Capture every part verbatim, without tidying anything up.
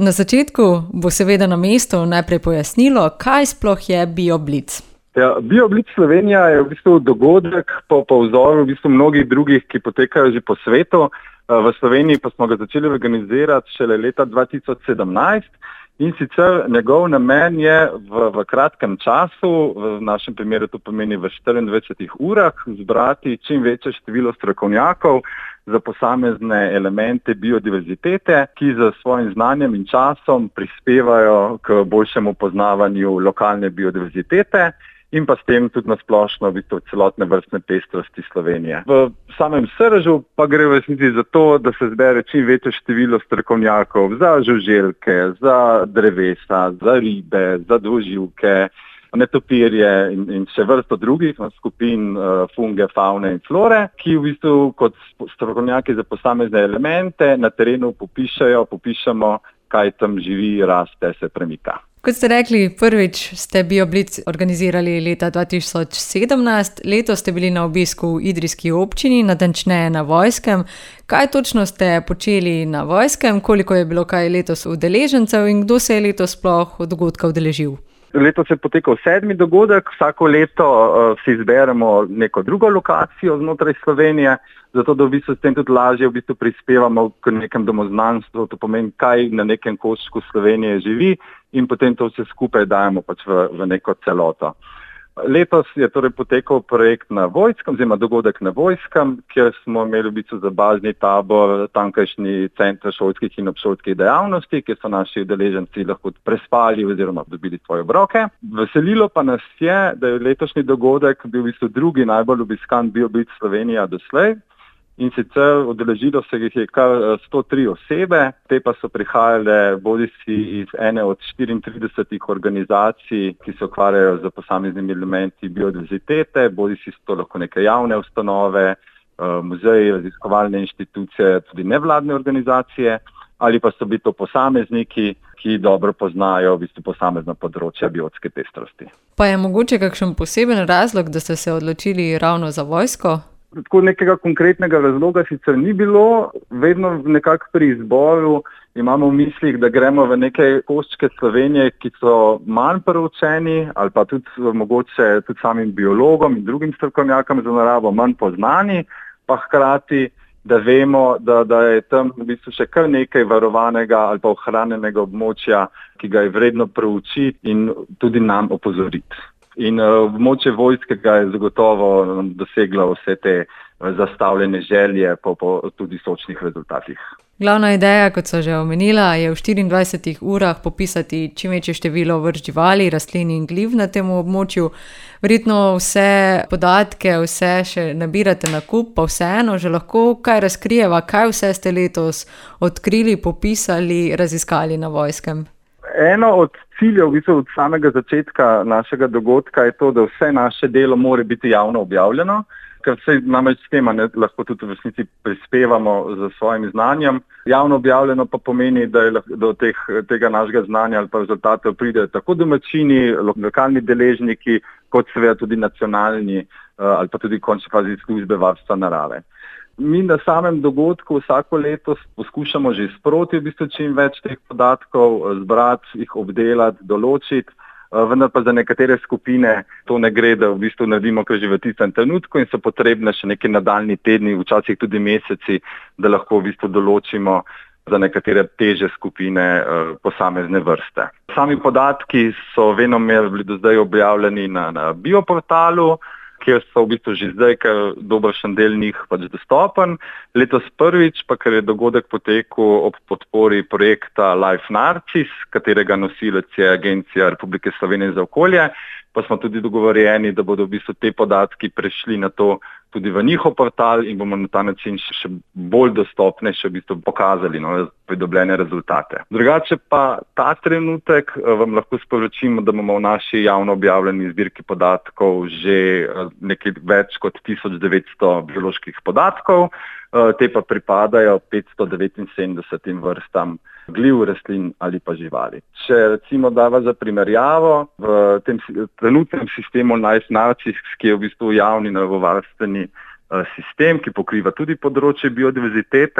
Na začetku bo seveda na mestu najprej pojasnilo, kaj sploh je BioBlitz. Ja, BioBlitz Slovenija je v bistvu dogodek po, po vzoru v bistvu mnogih drugih, ki potekajo že po svetu. V Sloveniji pa smo ga začeli organizirati šele leta dva tisoč sedemnajst in sicer njegov namen je v, v kratkem času, v našem primeru to pomeni v štiriindvajsetih urah, zbrati čim večje število strokovnjakov za posamezne elemente biodiverzitete, ki z svojim znanjem in časom prispevajo k boljšemu poznavanju lokalne biodiverzitete in pa s tem tudi na splošno v bistvu celotne vrstne pestrosti Slovenije. V samem srču pa gre v resnici za to, da se zbere čim večje število strokovnjakov za žuželke, za drevesa, za ribe, za dvoživke, netopirje in, in še vrsto drugih skupin uh, funge, faune in flore, ki v bistvu kot strokovnjaki za posamezne elemente na terenu popišajo, popišemo, kaj tam živi, raste, se premika. Kot ste rekli, prvič ste BioBlitz organizirali leta dva tisoč sedemnajst, letos ste bili na obisku v idrijski občini, natančneje na Vojskem. Kaj točno ste počeli na Vojskem, koliko je bilo kaj letos udeležencev in kdo se je letos sploh dogodka udeležil? Letos je potekal sedmi dogodek, vsako leto uh, si izberemo neko drugo lokacijo znotraj Slovenije, zato da v bistvu s tem tudi lažje v bistvu prispevamo k nekem domoznanstvu, to pomeni, kaj na nekem koščku Slovenije živi in potem to vse skupaj dajemo pač v, v neko celoto. Letos je torej potekal projekt na Vojskem, oziroma dogodek na Vojskem, kjer smo imeli v bistvu za bazni tabor tamkajšnji center šolskih in obšolskih dejavnosti, kjer so naši udeleženci lahko prespali oziroma dobili svoje obroke. Veselilo pa nas je, da je letošnji dogodek bil v bistvu drugi najbolj obiskan BioBlitz Slovenija doslej. In sicer udeležilo se jih je kar sto tri osebe, te pa so prihajale bodisi iz ene od štiriintridesetih organizacij, ki se ukvarjajo z posameznimi elementi biodiverzitete, bodisi so to lahko neke javne ustanove, muzeji, raziskovalne inštitucije, tudi nevladne organizacije, ali pa so bili to posamezniki, ki dobro poznajo v bistvu posamezna področja biotske pestrosti. Pa je mogoče kakšen poseben razlog, da ste se odločili ravno za vojsko? Tako nekega konkretnega razloga sicer ni bilo, vedno nekako pri izboru imamo v mislih, da gremo v neke koščke Slovenije, ki so manj proučeni ali pa tudi mogoče tudi samim biologom in drugim strokovnjakom za naravo manj poznani, pa hkrati, da vemo, da, da je tam v bistvu še kar nekaj varovanega ali pa ohranjenega območja, ki ga je vredno proučiti in tudi nam opozoriti. In območje uh, vojske ga je zagotovo doseglo vse te uh, zastavljene želje po, po tudi sočnih rezultatih. Glavna ideja, kot so že omenila, je v štiriindvajsetih urah popisati čim večje število vrst živali, rastlin in gliv na tem območju. Verjetno vse podatke, vse še nabirate na kup, pa vseeno že lahko kaj razkrijeva, kaj vse ste letos odkrili, popisali, raziskali na Vojskem. Eno od ciljev v bistvu od samega začetka našega dogodka je to, da vse naše delo mora biti javno objavljeno, ker vse namreč s tem lahko tudi v resnici prispevamo z svojim znanjem. Javno objavljeno pa pomeni, da je do teh, tega našega znanja ali pa rezultatov pridejo tako domačini, lokalni deležniki, kot seveda tudi nacionalni ali pa tudi končni fazi službe varstva narave. Mi na samem dogodku vsako leto poskušamo že sproti v bistvu čim več teh podatkov zbrati, jih obdelati, določiti, vendar pa za nekatere skupine to ne gre, da v bistvu naredimo kar že v tistem trenutku in so potrebne še neki nadaljnji tedni, včasih tudi meseci, da lahko v bistvu določimo za nekatere težje skupine posamezne vrste. Sami podatki so venomer bili do zdaj objavljeni na, na bioportalu, kjer so v bistvu že zdaj kar dobršen del njih pač dostopen. Letos prvič, pa ker je dogodek potekel ob podpori projekta Life Narcis, katerega nosilec je Agencija Republike Slovenije za okolje, pa smo tudi dogovorjeni, da bodo v bistvu te podatki prešli na to tudi v njihov portal in bomo na ta način še bolj dostopne še v bistvu pokazali no, pridobljene rezultate. Drugače pa ta trenutek vam lahko sporočimo, da bomo v naši javno objavljeni zbirki podatkov že nekaj več kot tisoč devetsto bioloških podatkov, te pa pripadajo petsto devetinsedemdesetim vrstam gliv, rastlin ali pa živali. Če recimo dava za primerjavo, v tem trenutnem sistemu Life Narcis, ki je v bistvu javni naravovarstveni sistem, ki pokriva tudi področje biodiverzitete,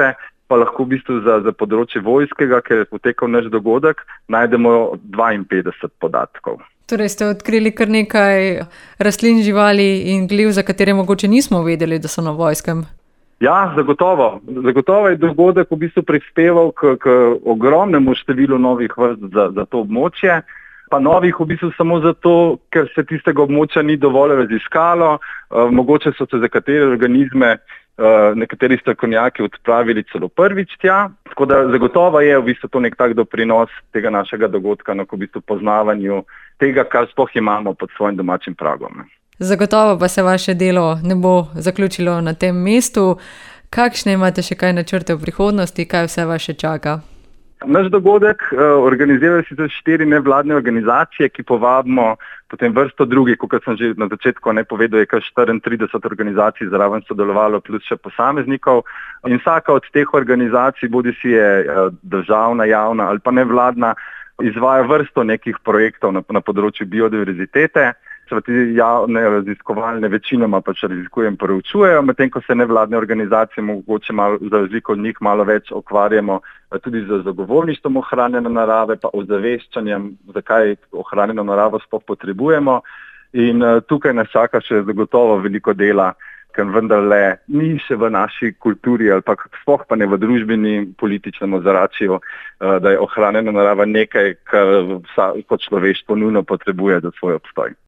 pa lahko v bistvu za, za področje vojskega, ker je potekal naš dogodek, najdemo dvainpetdeset podatkov. Torej ste odkrili kar nekaj rastlin, živali in gliv, za katere mogoče nismo vedeli, da so na vojskem. Ja, zagotovo. Zagotovo je dogodek v bistvu prispeval k, k ogromnemu številu novih vrst za, za to območje, pa novih v bistvu samo zato, ker se tistega območja ni dovolj raziskalo, uh, mogoče so se za katere organizme uh, nekateri strokovnjaki odpravili celo prvič tja, tako da zagotovo je v bistvu to nek tak doprinos tega našega dogodka na v bistvu poznavanju tega, kar sploh imamo pod svojim domačim pragom. Zagotovo pa se vaše delo ne bo zaključilo na tem mestu. Kakšne imate še kaj načrte v prihodnosti, kaj vse vas še čaka? Naš dogodek uh, organizirajo sicer štiri nevladne organizacije, ki povabimo potem vrsto drugih, kot sem že na začetku ne povedal, je kar štiriintrideset organizacij zraven sodelovalo, plus še posameznikov. In vsaka od teh organizacij, bodi si je uh, državna, javna ali pa nevladna, izvaja vrsto nekih projektov na, na področju biodiverzitete. Ti javne raziskovalne večinoma pač raziskujem, preučujejo, medtem ko se nevladne organizacije mogoče malo, za razliko od njih malo več okvarjamo tudi z zagovorništvom ohranjene narave, pa ozaveščanjem, zakaj ohranjeno naravo sploh potrebujemo. In uh, tukaj nas čaka še zagotovo veliko dela, ker vendarle ni še v naši kulturi ali pa sploh pa ne v družbeni političnem ozračju, uh, da je ohranjena narava nekaj, kar vsa, kot človeštvo nujno potrebuje za svoj obstoj.